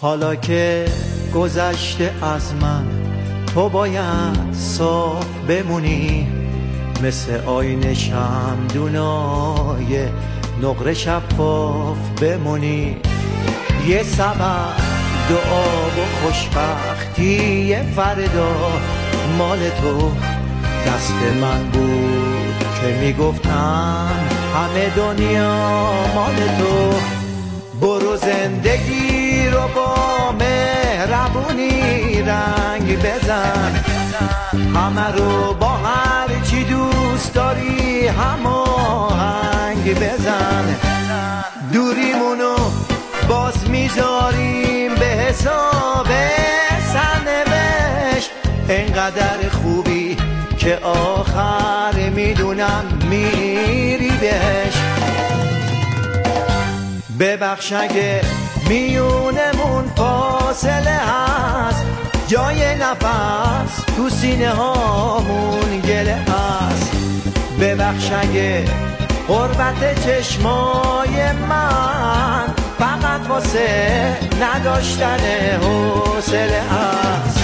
حالا که گذشته از من تو باید صاف بمونی، مثل آینه شمعدونای نقره شفاف بمونی. یه سبب دعا و خوشبختی فردا مال تو، دست من بود که میگفتم همه دنیا مال تو. برو زندگی رو با مهربونی رنگ بزن، همه رو با هر چی دوست داری هماهنگ بزن. دوریمونو باز میذاریم به حساب سرنوشت، انقدر خوبی که آخر میدونم میری بهش. ببخش اگه میونمون فاصله هست، جای نفس تو سینه هامون گله هست. ببخش اگه غربت چشمای من فقط واسه نداشتن حوصله هست.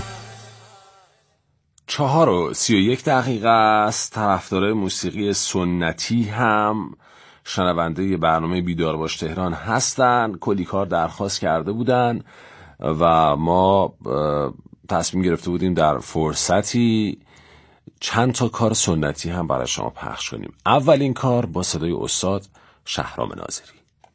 4:31 است. طرفدارای موسیقی سنتی هم شنونده برنامه بیدار باش تهران هستن. کلی کار درخواست کرده بودن و ما تصمیم گرفته بودیم در فرصتی چند تا کار سنتی هم برای شما پخش کنیم. اولین کار با صدای استاد شهرام ناظری.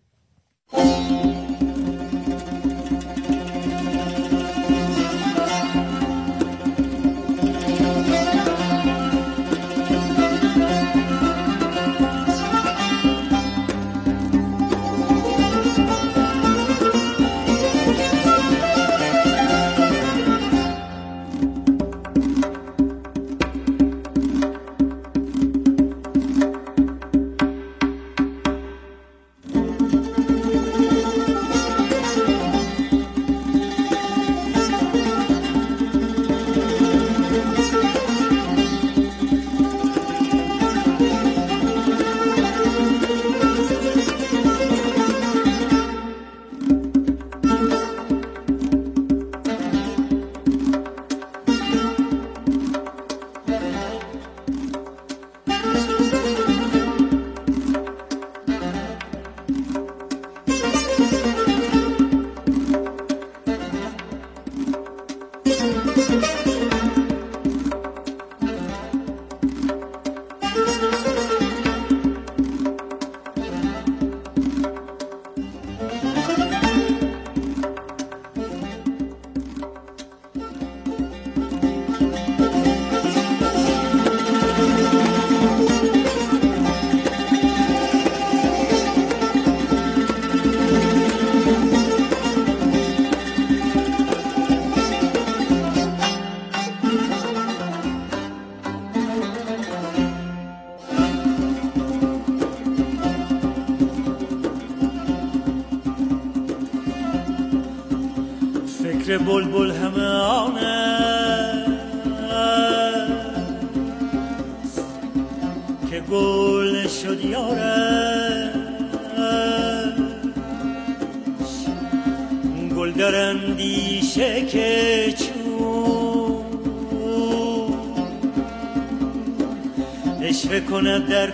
بلبل همه آنه که گل شد یارش، گل در اندیشه که چون اشوه کند در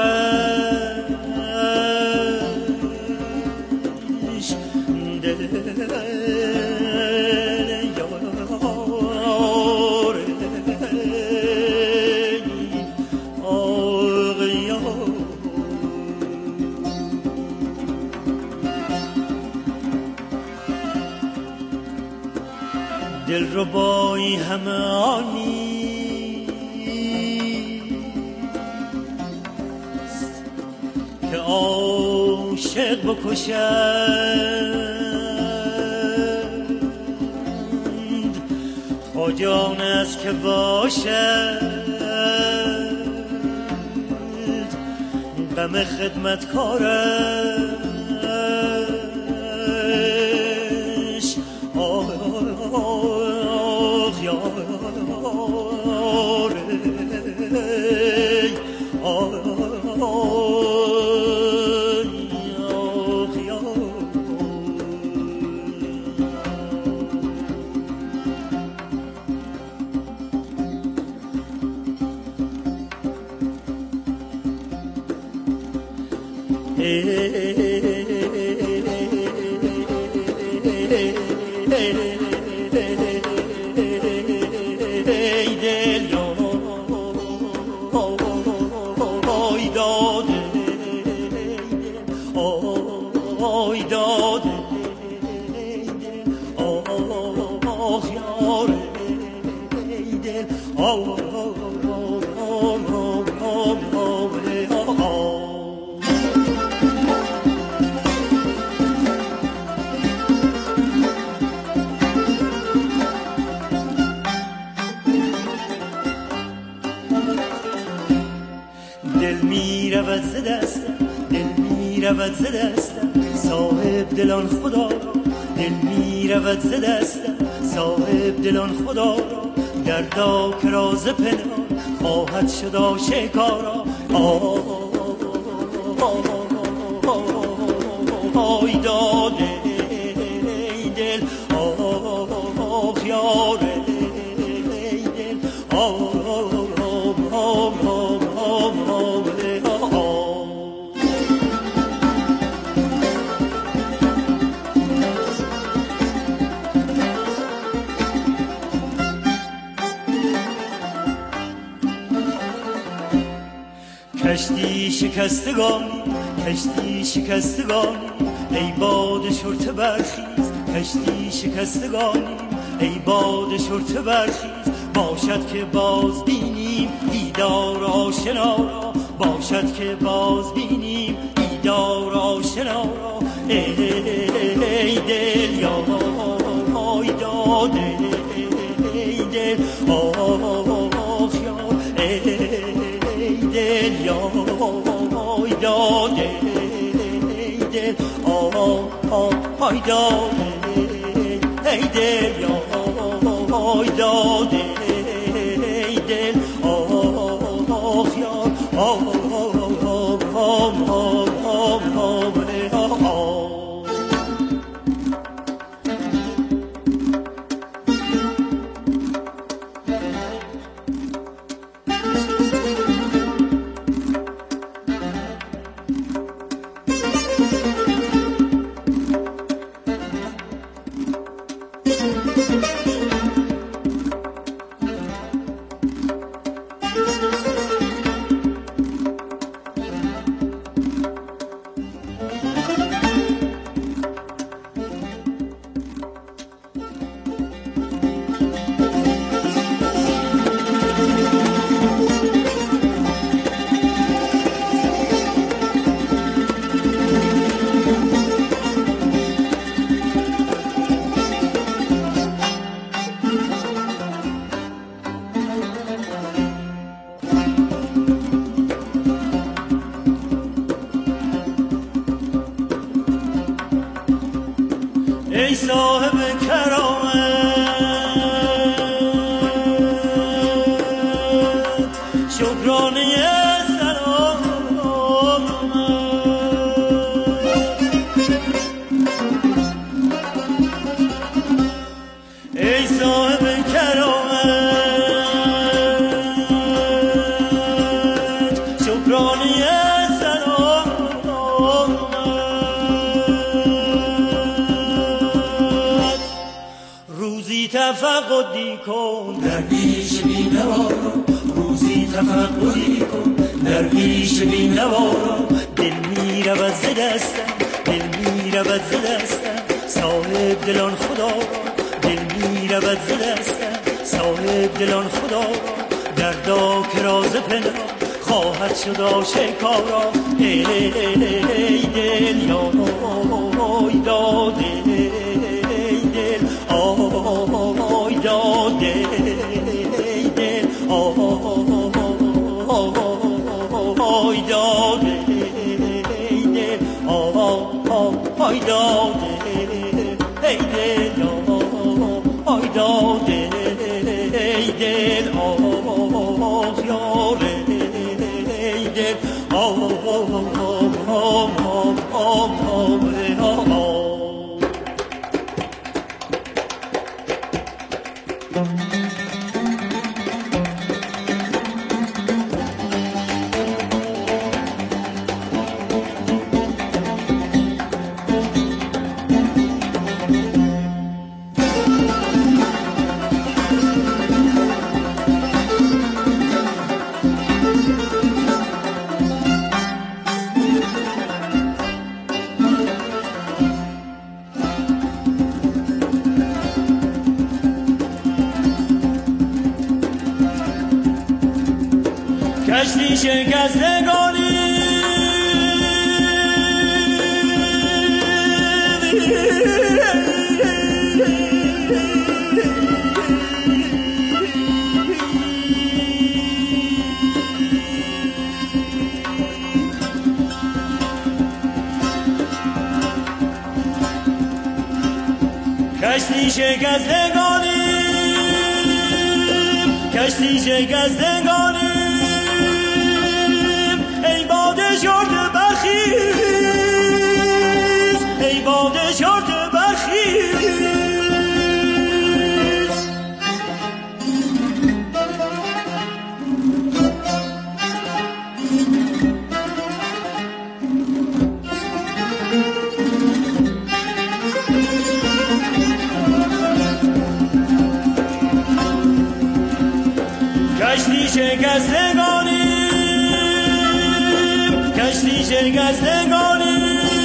کارش. دل دلربایی همه آنی که عاشق بکشند، خواجان است که باشد غم خدمتکارش. ز دستم صاحب دلان خدا را، دل می رود ز دستم صاحب دلان خدا را، دردا که راز پنهان خواهد شد آشکارا. آی داده ای دل آخ یاره ای دل کشتی شکستگانی، کشتی شکستگانی، ای باد شرطه برخیز، کشتی شکستگانی، ای باد شرطه برخیز، باشد که باز بینیم دیدار آشنا را، باشد که باز بینیم دیدار آشنا را. ای دل یا آی داده ای دل آخ یا ای دل یا آی داده ای دل آی داده ای دل یا آی داده ای دل آخ یا ای صاحب کرامت شکرانه سلام، ای صاحب کرامت شکرانه تفقدی کن درویش بی‌نوا را، روزی تفقدی کن درویش بی‌نوا را. دل می رود ز دستم، دل می رود ز دستم صاحب دلان خدا را، دل می رود ز دستم صاحب دلان خدا را، دردا که راز پنهان خواهد شد آشکارا. ای دل یا آی داده ای دل آی داده ای دل آی داده ای دل آی داده ای دل آی داده ای دل آخ یاره ای دل کشتی شکستگانی کشتی شکستگانی کشتی شکستگانی ای باد شرط برخیز ای باد شرط برخیز کشتی شکستگانی کشتی شکستگانی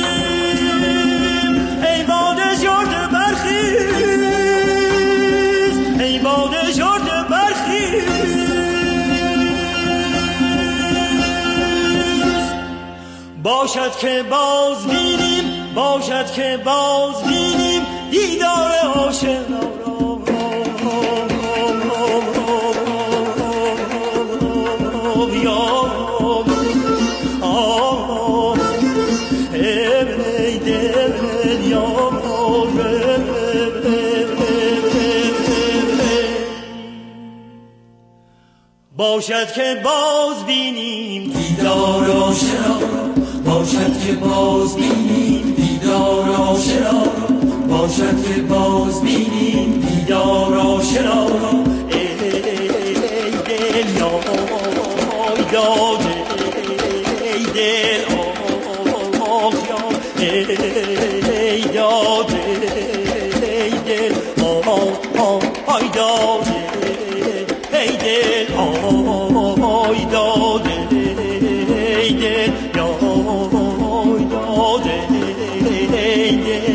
ای باد شرط برخیز ای باد شرط برخیز باشد که باز بینیم باشد که باز بینیم دیدار آشنا باشد که باز بینیم دیدار آشنا باشد که باز بینیم دیدار آشنا باشد که باز بینیم دیدار آشنا ای دل یای داده ای دل ای داده ای دل آی داده ای دل آی داده ای دل یای داده ای دل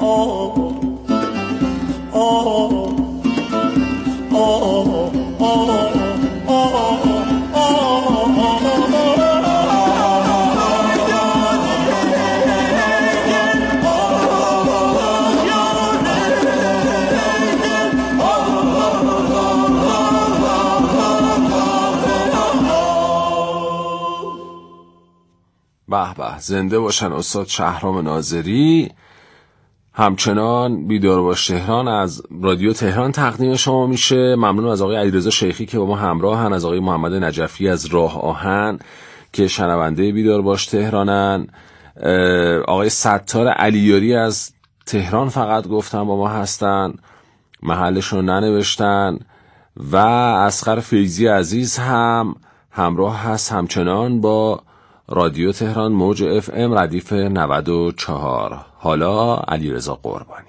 به به، زنده باشن استاد شهرام ناظری. همچنان بیدار باش تهران از رادیو تهران تقدیم شما میشه. ممنون از آقای علیرضا شیخی که با ما همراهن، از آقای محمد نجفی از راه آهن که شنونده بیدار باش تهرانن، آقای ستار علیاری از تهران فقط گفتن با ما هستن، محلشون ننوشتن، و اصغر فیضی عزیز هم همراه هست همچنان با رادیو تهران موج FM ردیف 94. حالا علیرضا قربانی.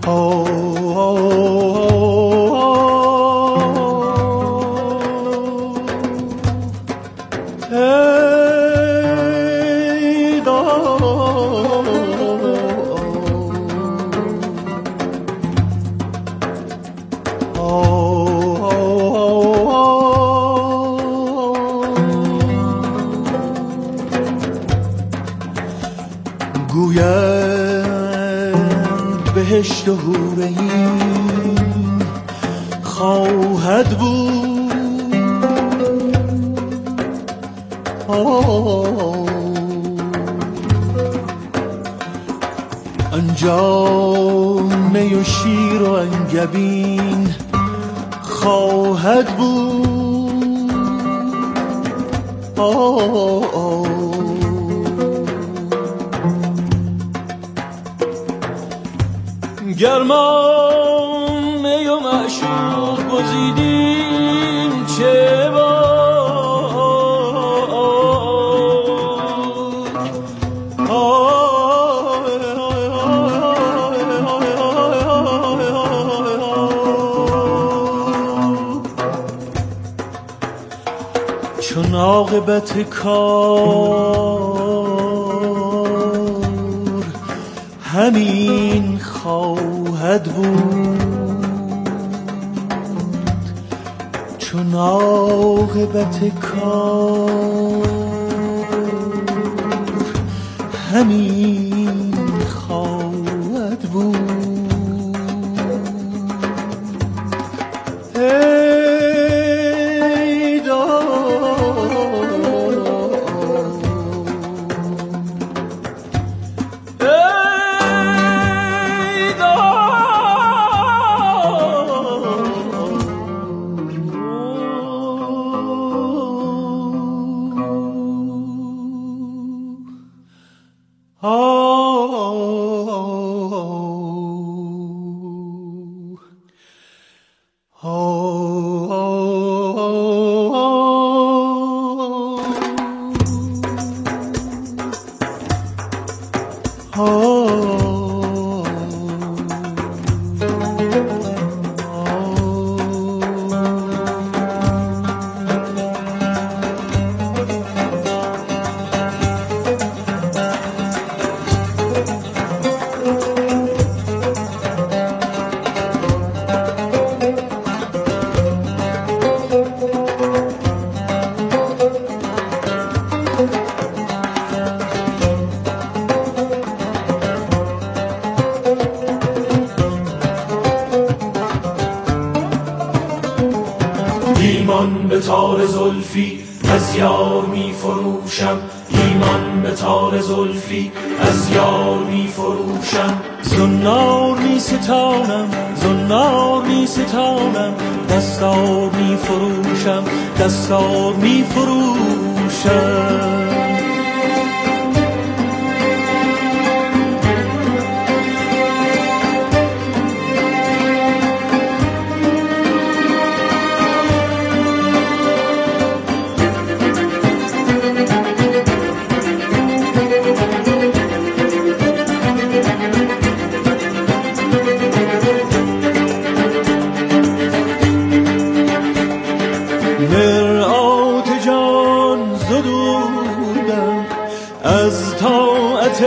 گویند بهشت و حور عین خواهد بود، آنجا می و شیر و انگبین خواهد بود. گر ما می و معشوق گزیدیم چه چون عاقبت کار همین خواهد بود، چون عاقبت کار همین خواهد بود. ایمان به تار زلفی از یار می فروشم، ایمان به تار زلفی از یار می فروشم. زنار می ستانم، زنار می ستانم، دستار می فروشم، دستار می فروشم. مرآت جان زدودم از طاعت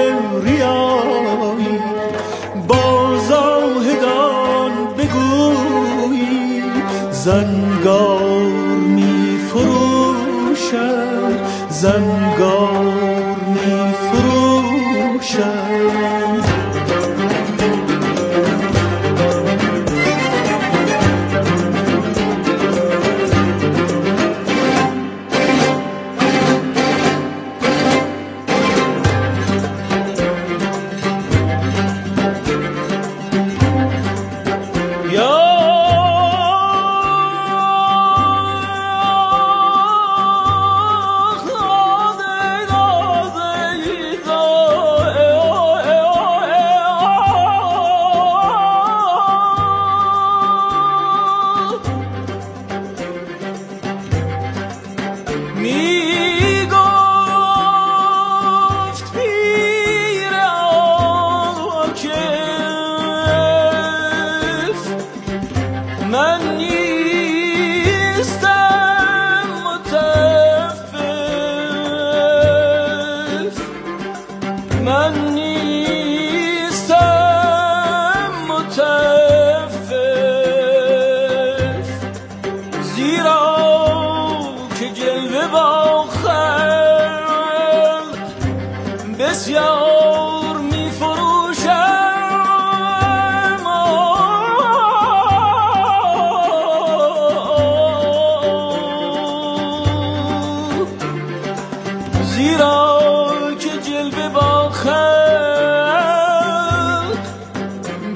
ریایی، با زاهدان بگویی زنگار می فروشم، زنگار می فروشم.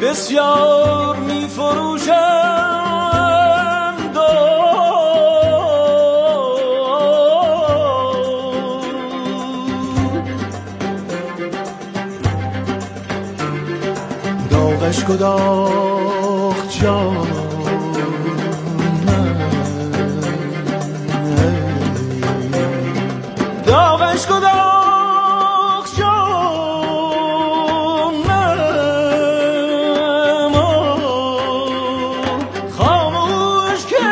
بسیار می فروشم داغش کداخ جان داغش کداخ جان خاموش کی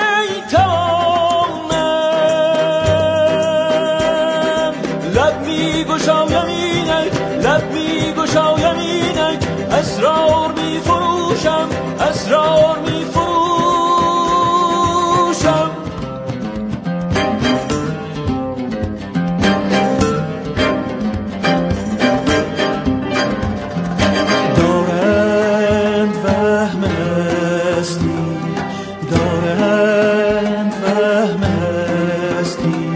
توانم لب می گشایم اینک لب می گشایم اینک اسرار می فروشم اسرار می فروشم دارند وهم هستی دارند وهم هستی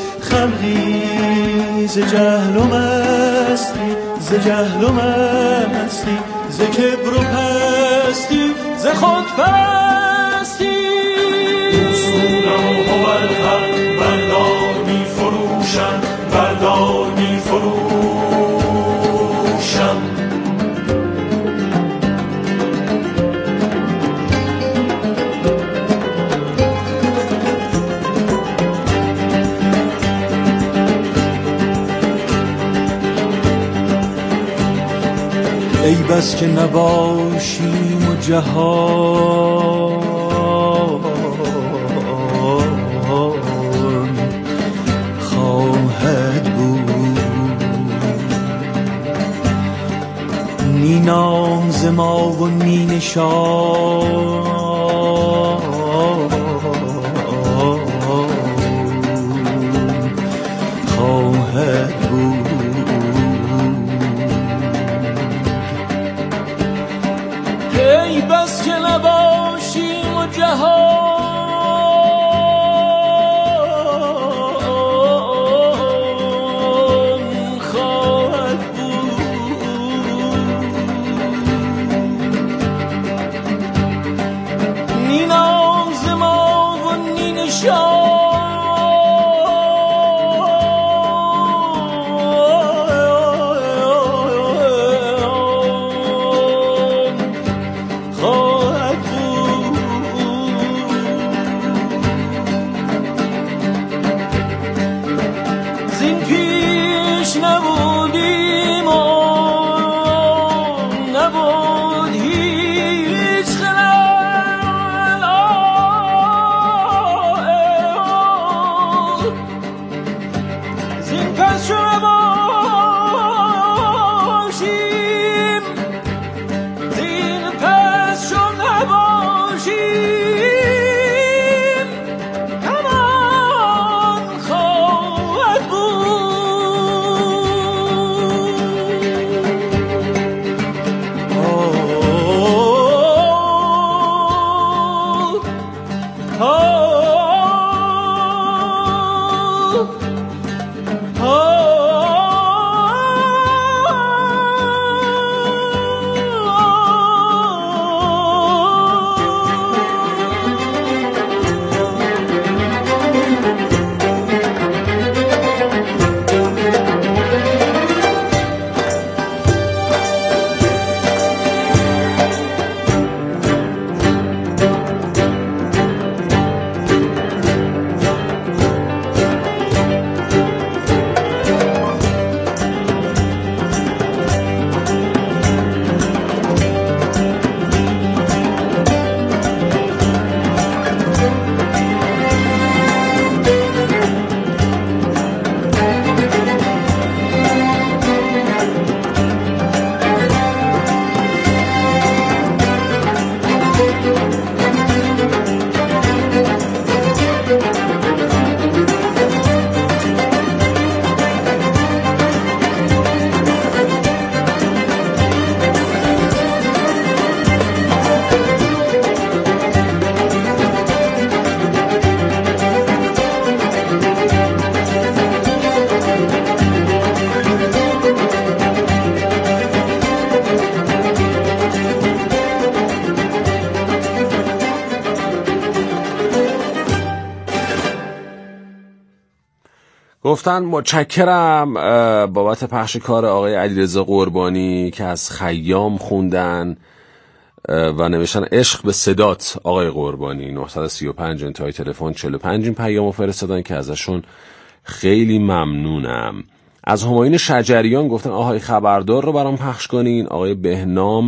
خلقی ز جهل و مستی ز جهل و مستی ز کبر و پستی ز خود پرستی اصولم و بالحق بردار می فروشم بردار می فروشم ای بس که نباشیم و جهان خواهد بود نی نام ز ما و نی نشان خواهد بود ای بس که نباشیم و جهان خواهد بود نی نام ز ما و نی نشان خواهد بود گفتن متشکرم بابت پخش کار آقای علیرضا قربانی که از خیام خوندن و نوشتن عشق به صدات آقای قربانی. 935 انتهای تلفن 45 این پیامو فرستادن که ازشون خیلی ممنونم. از همایون شجریان گفتن آهای خبردار رو برام پخش کنین. آقای بهنام